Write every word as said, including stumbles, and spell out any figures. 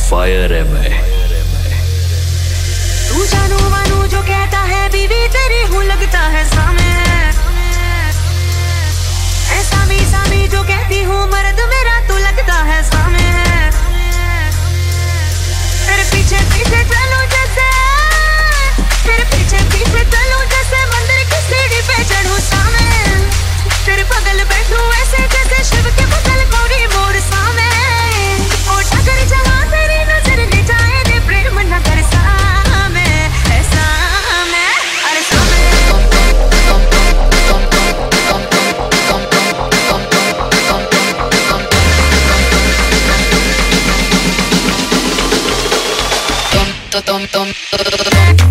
Fire है मैं। तू जानू मानू जो कहता है बीवी तेरी हूँ लगता है सामे है। ऐसा भी सामी जो कहती हूँ मर्द मेरा तू लगता है सामे है। तेरे पीछे पीछे चलूं जैसे तेरे पीछे पीछे चलूं जैसे मंदिर की सीढ़ी पे चढ़ूं सामे। तेरे बगल बैठूं ऐसे जैसे शिव के बगल गौरी मोर सामे। ओ टकर जहाँ तेरी नजर ले जाए दे प्रेम नगर सामे ऐसा मैं अरे सामे। Tom tom tom tom